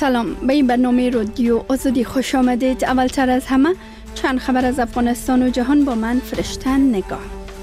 سلام، به این برنامه رادیو آزادی خوش آمدید. اولتر از همه چند خبر از افغانستان و جهان با من فرشته نگاه.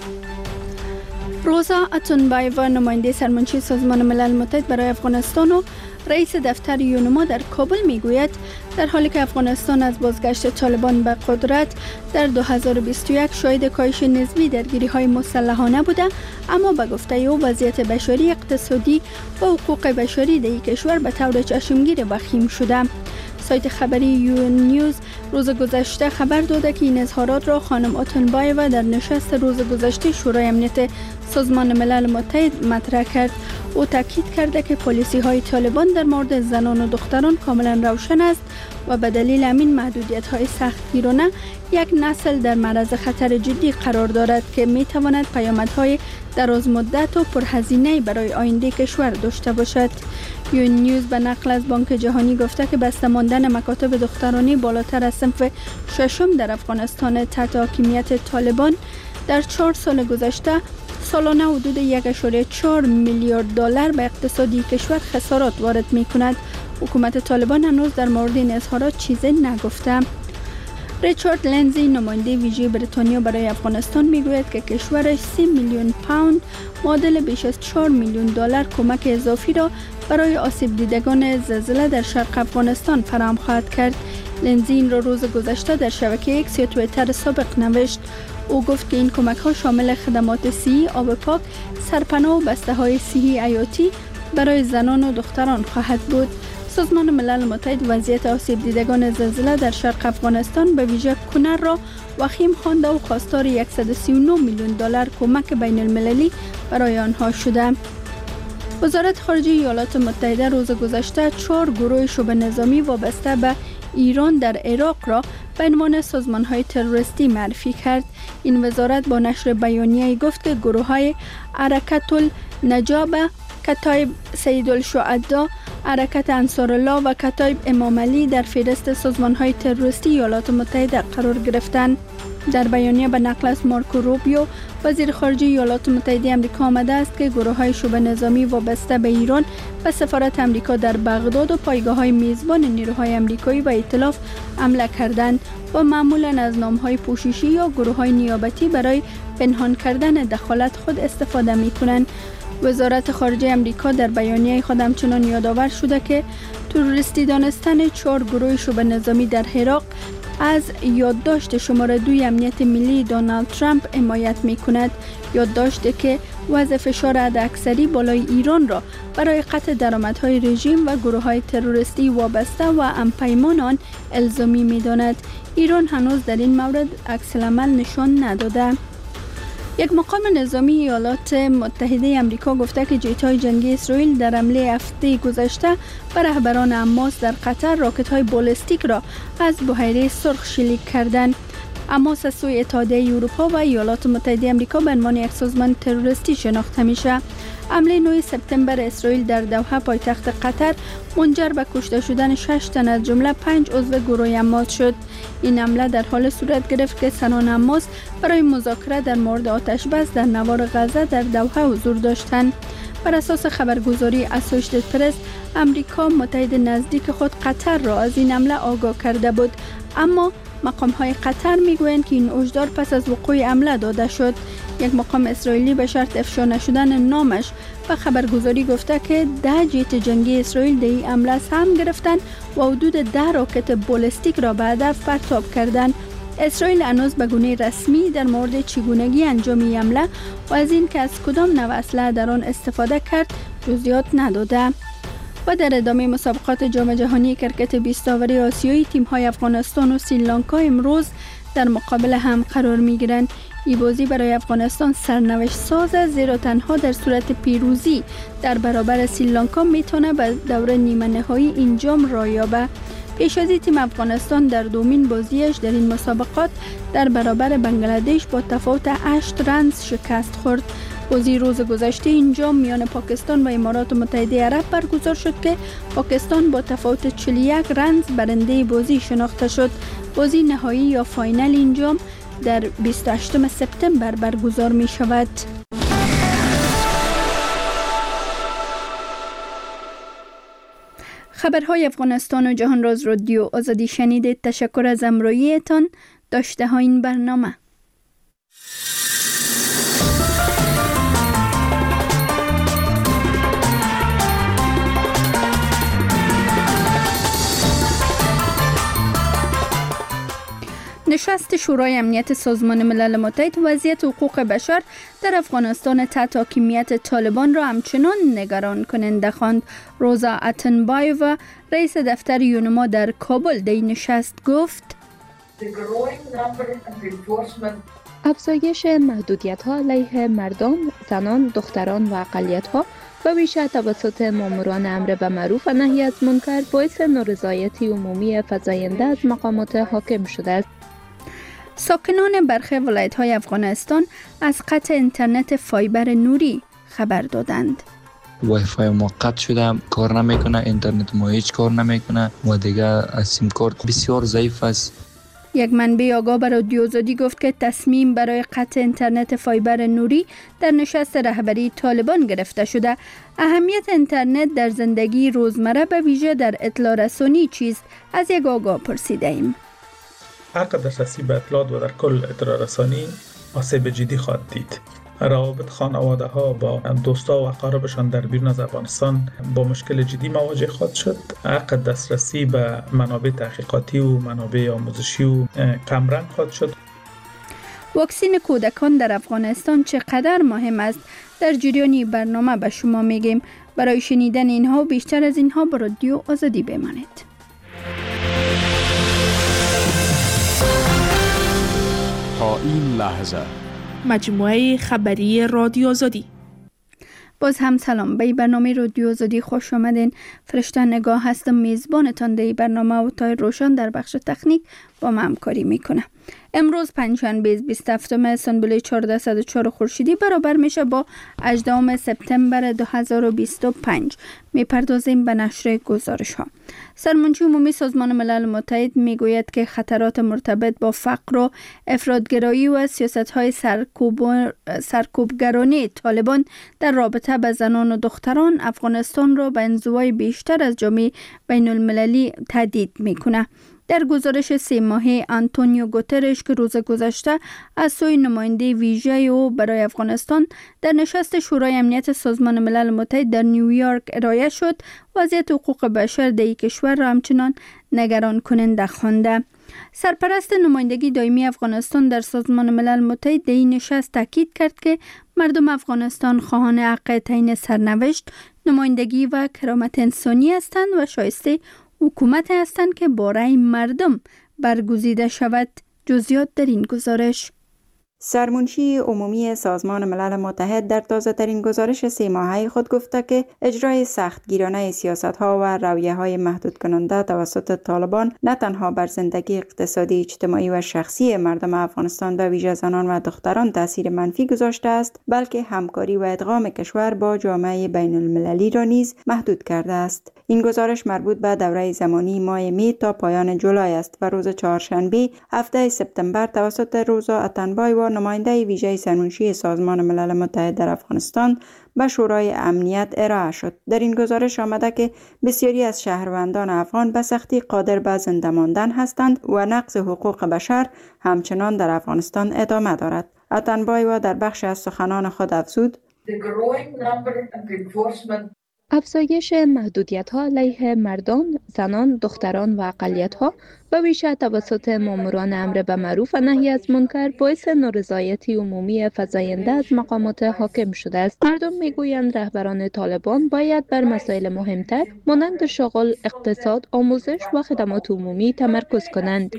روزا اتونبایوا، نماینده سرمنشی سازمان ملل متحد برای افغانستان و رئیس دفتر یونما در کابل میگوید در حالی که افغانستان از بازگشت طالبان به قدرت در 2021 شاهد کاهش نسبی درگیری‌های مسلحانه بوده، اما به گفته او وضعیت بشری، اقتصادی و حقوق بشری در کشور به طور چشمگیر وخیم شده. سایت خبری یو نیوز روز گذشته خبر داده که این اظهارات را خانم اتونبایوا در نشست روز گذشته شورای امنیت سازمان ملل متحد مطرح کرد. او تاکید کرده که پالیسی های طالبان در مورد زنان و دختران کاملا روشن است و به دلیل همین محدودیت های سختگیرانه یک نسل در معرض خطر جدی قرار دارد که می تواند پیامدهای دراز مدت و پرهزینه برای آینده کشور داشته باشد. یو نیوز به نقل از بانک جهانی گفته که بسته ماندن مکاتب دخترانی بالاتر از صنف ششم در افغانستان تحت حاکمیت طالبان در 4 سال گذشته سالانه حدود 1.4 میلیارد دلار به اقتصادی کشور خسارات وارد می کند. حکومت طالبان هنوز در مورد این اظهارات چیزی نگفته. ریچارد لنزی، نماینده ویژه بریتانیا برای افغانستان میگوید که کشورش 30 میلیون پوند معادل بیش از 4 میلیون دلار کمک اضافی را برای آسیب دیدگان زلزله در شرق افغانستان فراهم خواهد کرد. لنزی این را روز گذشته در شبکه ایکس یا توییتر سابق نوشت. او گفت که این کمک ها شامل خدمات صحی، آب پاک، سرپناه و بسته های صحی حیاتی برای زنان و دختران خواهد بود. سازمان ملل متحد وضعیت آسیب دیدگان زلزله در شرق افغانستان به ویژه کنر را وخیم خوانده و خواستار 139 میلیون دلار کمک بین المللی برای آنها شده. وزارت خارجه ایالات متحده روز گذشته 4 گروه شبه نظامی وابسته به ایران در عراق را به عنوان سازمان‌های تروریستی معرفی کرد. این وزارت با نشر بیانیه‌ای گفت که گروه‌های حرکت النجابه، کتایب سید الشهدا، حرکت انصارالله و کتایب امام علی در فهرست سازمان‌های تروریستی ایالات متحده قرار گرفتند. در بیانیه به نقل از مارکو روبیو، وزیر خارجه ایالات متحده آمریکا آمده است که گروه‌های شبه نظامی وابسته به ایران به سفارت آمریکا در بغداد و پایگاه‌های میزبان نیروهای آمریکایی و ائتلاف حمله کردند و معمولاً از نام‌های پوششی یا گروه‌های نیابتی برای پنهان کردن دخالت خود استفاده می‌کنند. وزارت خارجه آمریکا در بیانیه خود همچنان یادآور شده که تروریستی دانستن 4 گروه شبه نظامی در عراق از یادداشت شماره 2 امنیت ملی دونالد ترامپ حمایت می‌کند. یادداشتی که وضع فشار حداکثری بالای ایران را برای قطع درآمدهای رژیم و گروه‌های تروریستی وابسته و همپیمان آن الزامی می‌داند. ایران هنوز در این مورد عکس‌العمل نشان نداده. یک مقام نظامی ایالات متحده آمریکا گفته که جت‌های جنگی اسرائیل در حمله هفته گذشته بر رهبران حماس در قطر راکت‌های بالستیک را از بحیره سرخ شلیک کردند. حماس از سوی اتحادیه اروپا و ایالات متحده آمریکا به عنوان یک سازمان تروریستی شناخته میشه. حمله 9 سپتامبر اسرائیل در دوحه پایتخت قطر منجر به کشته شدن 6 تن از جمله 5 عضو گروه حماس شد. این حمله در حال صورت گرفت که سران حماس برای مذاکره در مورد آتش بس در نوار غزه در دوحه حضور داشتند. بر اساس خبرگزاری اسوشیتد پرس، آمریکا متحد نزدیک خود قطر را از این حمله آگاه کرده بود، اما مقام‌های قطر میگویند که این هشدار پس از وقوع حمله داده شد. یک مقام اسرائیلی به شرط افشا نشدن نامش به خبرگزاری گفته که 10 جت جنگی اسرائیل در این حمله سهم گرفتند و حدود 10 راکت بالستیک را به هدف پرتاب کردند. اسرائیل هنوز به گونه رسمی در مورد چگونگی انجام این حمله و از این که از کدام نوع اسلحه در آن استفاده کرد جزئیات نداده. و در ادامه مسابقات جام جهانی کرکت 20 آوری آسیایی، تیم‌های افغانستان و سریلانکا امروز در مقابل هم قرار می‌گیرند. این بازی برای افغانستان سرنوشت ساز است، زیرا تنها در صورت پیروزی در برابر سریلانکا میتونه به دور نیمه نهایی این جام را یابه. پیش از این تیم افغانستان در دومین بازیش در این مسابقات در برابر بنگلادش با تفاوت 8 رنز شکست خورد. بازی روز گذشته این جام میان پاکستان و امارات متحده عرب برگزار شد که پاکستان با تفاوت 41 رنز برنده بازی شناخته شد. بازی نهایی یا فاینال این جام در 28 سپتامبر برگزار می شود. خبرهای افغانستان و جهان را از رادیو آزادی شنیدید. تشکر از همراهیتان. داشته ها این برنامه. نشست شورای امنیت سازمان ملل متحد وضعیت حقوق بشر در افغانستان تحت حاکمیت طالبان را همچنان نگران کننده خواند. روزا اتنبایووا رئیس دفتر یونما در کابل در این نشست گفت: افزایش محدودیت‌ها علیه مردان، زنان، دختران و اقلیت‌ها و ویژه توسط ماموران امر به معروف و نهی از منکر باعث نارضایتی عمومی فزاینده از مقامات حاکم شده است. ساکنان برخی ولایت‌های افغانستان از قطع اینترنت فایبر نوری خبر دادند. وای فای ما قطع شده، کار نمیکنه، اینترنت ما هیچ کار نمیکنه و دیگه سیم کارت بسیار ضعیف است. یک منبع آگاه به رادیو آزادی گفت که تصمیم برای قطع اینترنت فایبر نوری در نشست رهبری طالبان گرفته شده. اهمیت اینترنت در زندگی روزمره به ویژه در اطلاع رسانی چیست؟ از یک آگاه پرسیده ایم. عقب دسترسی به اطلاعات و در کل اطلاع رسانی آسیب جدی خواهد دید. روابط خانواده ها با دوستا و اقاربشان در بیرون از افغانستان با مشکل جدی مواجه خواهد شد. عقب دسترسی به منابع تحقیقاتی و منابع آموزشی و کمرنگ خواهد شد. واکسین کودکان در افغانستان چقدر مهم است؟ در جریان برنامه به شما میگیم. برای شنیدن اینها و بیشتر از اینها با رادیو آزادی بمانید. تا این لحظه مجموعه خبری رادیو آزادی. باز هم سلام، به برنامه رادیو آزادی خوش آمدین. فرشته نگاه هستم، میزبانتان در برنامه و تای روشن در بخش تکنیک با ما همکاری میکنه. امروز پنجشنبه 27 سنبله 1404 خورشیدی برابر میشه با 18 سپتامبر 2025. میپردازیم به نشر گزارش ها. سرمنشی عمومی سازمان ملل متحد میگوید که خطرات مرتبط با فقر و افراطگرایی و سیاست‌های سرکوبگرانه طالبان در رابطه با زنان و دختران افغانستان را به انزوای بیشتر از جامعه بین المللی تهدید میکنه. در گزارش 3 ماهه آنتونیو گوترش که روز گذشته از سوی نماینده ویژه او برای افغانستان در نشست شورای امنیت سازمان ملل متحد در نیویورک ارائه شد، وضعیت حقوق بشر در کشور را همچنان نگران کننده خوانده. سرپرست نمایندگی دائمی افغانستان در سازمان ملل متحد در این نشست تاکید کرد که مردم افغانستان خواهان حق تعیین سرنوشت، نمایندگی و کرامت انسانی هستند و شایسته حکومت هستند که با رأی مردم برگزیده شود. جزئیات در این گزارش. سرمنشی عمومی سازمان ملل متحد در تازه‌ترین گزارش 3 ماهه خود گفته که اجرای سختگیرانه سیاست‌ها و رویه‌های محدود کننده توسط طالبان نه تنها بر زندگی اقتصادی، اجتماعی و شخصی مردم افغانستان به ویژه زنان و دختران تاثیر منفی گذاشته است، بلکه همکاری و ادغام کشور با جامعه بین المللی را نیز محدود کرده است. این گزارش مربوط به دوره زمانی ماه می تا پایان جولای است و روز چهارشنبه 7 سپتامبر توسط روزا اتنبایووا نماینده ویژه سرمنشی سازمان ملل متحد در افغانستان به شورای امنیت ارائه شد. در این گزارش آمده که بسیاری از شهروندان افغان به سختی قادر به زنده ماندن هستند و نقض حقوق بشر همچنان در افغانستان ادامه دارد. اتنبایووا در بخش از سخنان خود افزود: افزایش محدودیت‌ها علیه مردان، زنان، دختران و اقلیت‌ها و ویژه توسط ماموران امر به معروف و نهی از منکر باعث نارضایتی عمومی فزاینده از مقامات حاکم شده است. مردم میگویند رهبران طالبان باید بر مسائل مهمتر مانند شغل، اقتصاد، آموزش و خدمات عمومی تمرکز کنند.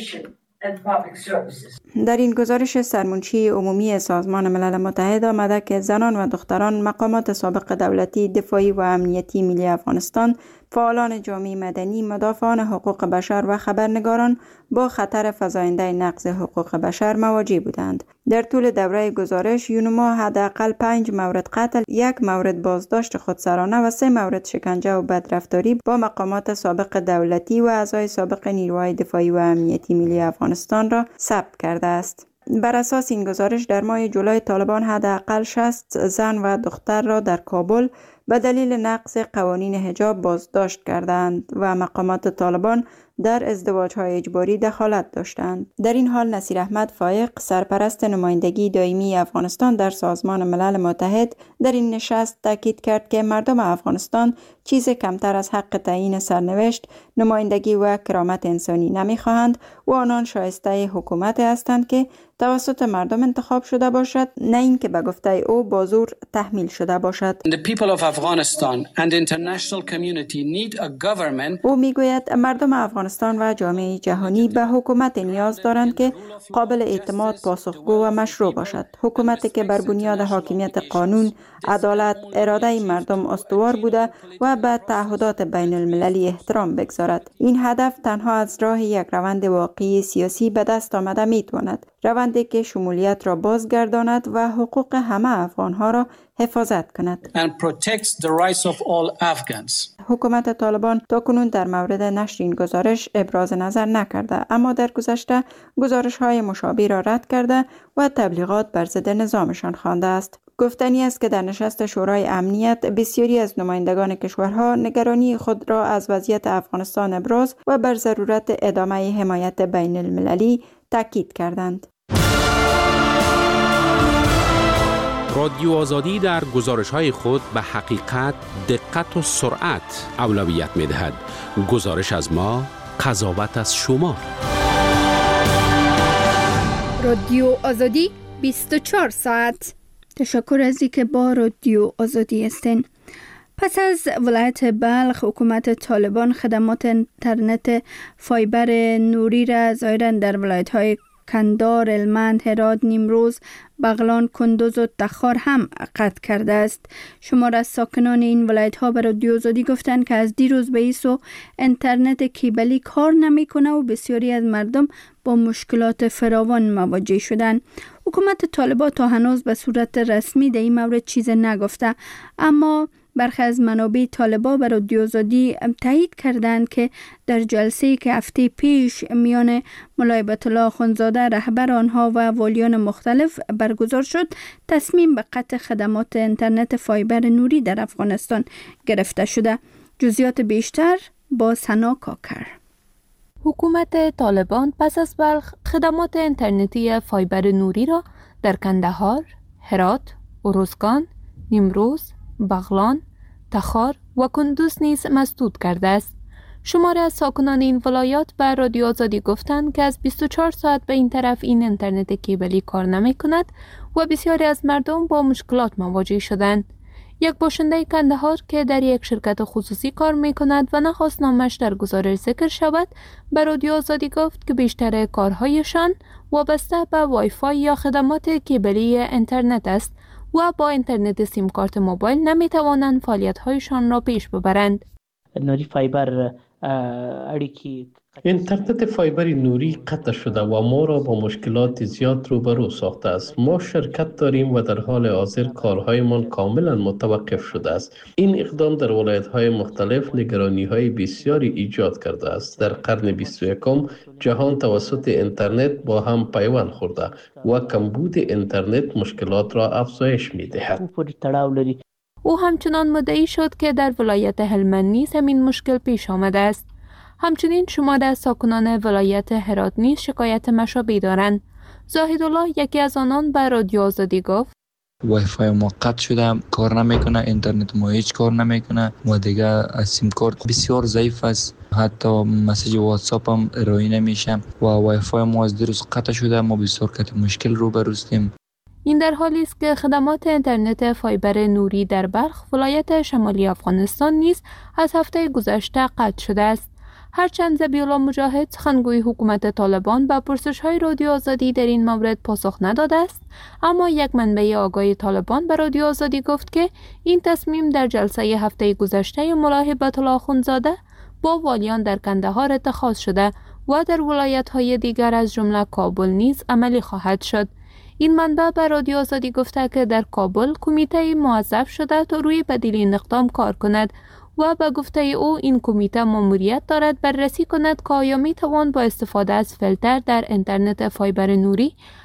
در این گزارش سرمنشی عمومی سازمان ملل متحد آمده که زنان و دختران، مقامات سابق دولتی، دفاعی و امنیتی ملی افغانستان، فعالان جامعه مدنی، مدافعان حقوق بشر و خبرنگاران با خطر فزاینده نقض حقوق بشر مواجه بودند. در طول دوره گزارش یونما حداقل 5 مورد قتل، 1 مورد بازداشت خودسرانه و 3 مورد شکنجه و بدرفتاری با مقامات سابق دولتی و اعضای سابق نیروهای دفاعی و امنیتی ملی افغانستان را ثبت کرده است. بر اساس این گزارش در ماه جولای طالبان حداقل 60 زن و دختر را در کابل به دلیل نقض قوانین حجاب بازداشت کردند و مقامات طالبان در ازدواج‌های اجباری دخالت داشتند. در این حال نصیر احمد فایق، سرپرست نمایندگی دائمی افغانستان در سازمان ملل متحد، در این نشست تاکید کرد که مردم افغانستان چیز کمتر از حق تعیین سرنوشت، نمایندگی و کرامت انسانی نمی‌خواهند و آنان شایسته حکومت هستند که توسط مردم انتخاب شده باشد، نه اینکه به گفته او با زور تحمیل شده باشد. او میگوید مردم افغانستان و جامعه جهانی به حکومت نیاز دارند که قابل اعتماد، پاسخگو و مشروع باشد. حکومتی که بر بنیاد حاکمیت قانون، عدالت، اراده مردم استوار بوده و به تعهدات بین المللی احترام بگذارد. این هدف تنها از راه یک روند واقعی سیاسی به دست آمده میتواند. روندی که شمولیت را بازگرداند و حقوق همه افغانها را حفاظت کند. حکومت طالبان تاکنون در مورد نشر این گزارش ابراز نظر نکرده، اما در گذشته گزارش‌های مشابه را رد کرده و تبلیغات بر ضد نظامشان خوانده است. گفتنی است که در نشست شورای امنیت بسیاری از نمایندگان کشورها نگرانی خود را از وضعیت افغانستان ابراز و بر ضرورت ادامه حمایت بین المللی تاکید کردند. رادیو آزادی در گزارش‌های خود به حقیقت، دقت و سرعت اولویت می‌دهد. گزارش از ما، قضاوت از شما. رادیو آزادی 24 ساعت. تشکر از اینکه با رادیو آزادی هستین. پس از ولایت بلخ، حکومت طالبان خدمات اینترنت فایبر نوری را ظاهراً در ولایت‌های کندهار، هلمند، هرات، نیمروز، بغلان، کندوز و تخار هم قطع کرده است. شمار از ساکنان این ولایت‌ها به رادیو آزادی گفتند که از دیروز به ایسو اینترنت کیبلی کار نمی‌کنه و بسیاری از مردم با مشکلات فراوان مواجه شدند. حکومت طالبان تا هنوز به صورت رسمی در این مورد چیز نگفته، اما برخی از منابع طالبان به رادیو آزادی تایید کردند که در جلسه‌ای که هفته پیش میان مولای هیبت الله اخندزاده رهبر آنها و والیان مختلف برگزار شد، تصمیم به قطع خدمات اینترنت فایبر نوری در افغانستان گرفته شده. جزئیات بیشتر با سنا کاکر. حکومت طالبان پس از بلخ خدمات اینترنتی فایبر نوری را در کندهار، هرات، ارزگان، نیمروز، بغلان، تخار و کندوز نیز مسدود کرده است. شماری از ساکنان این ولایات به رادیو آزادی گفتند که از 24 ساعت به این طرف این اینترنت کیبلی کار نمی کند و بسیاری از مردم با مشکلات مواجه شدند. یک باشنده کندهار که در یک شرکت خصوصی کار می کند و نخواست نامش در گزارش ذکر شود، به رادیو آزادی گفت که بیشتر کارهایشان وابسته به وای فای یا خدمات کیبلی اینترنت است و با اینترنت سیم کارت موبایل نمی توانند فعالیت‌هایشان را پیش ببرند. نوری فایبر اینترنت فایبر نوری قطع شده و ما را با مشکلات زیاد روبرو ساخته است. ما شرکت داریم و در حال حاضر کارهایمان کاملا متوقف شده است. این اقدام در ولایت‌های مختلف نگرانی‌های بسیاری ایجاد کرده است. در قرن 21 جهان توسط اینترنت با هم پیوند خورده و کمبود اینترنت مشکلات را افزایش می‌دهد. او همچنان مدعی شد که در ولایت هلمند نیز همین مشکل پیش آمده است. همچنین شماری از ساکنان ولایت هرات نیز شکایت مشابه دارند. زاهدالله یکی از آنان به رادیو آزادی گفت وای فای ما قطع شده، کار نمیکنه، اینترنت ما هیچ کار نمیکنه و دیگه از سیم کارت بسیار ضعیف است، حتی مسیج واتساپ هم ارائه نمیشه و وای فای ما از دیروز قطع شده. ما بسیار مشکل روبروستیم. این در حالی است که خدمات اینترنت فایبر نوری در بلخ ولایت شمالی افغانستان نیز از هفته گذشته قطع شده است. هرچند ذبیح الله مجاهد، سخنگوی حکومت طالبان، به پرسش‌های رادیو آزادی در این مورد پاسخ نداده است، اما یک منبع آگاه طالبان به رادیو آزادی گفت که این تصمیم در جلسه هفته گذشته مولای هیبت الله اخندزاده با والیان در کندهار اتخاذ شده و در ولایت‌های دیگر از جمله کابل نیز عملی خواهد شد. این منبع به رادیو آزادی گفته که در کابل کمیته موظف شده تا روی بدیل این اقدام کار کند و به گفته او این کمیته مأموریت دارد بررسی کند که آیا می توان با استفاده از فیلتر در اینترنت فایبر نوری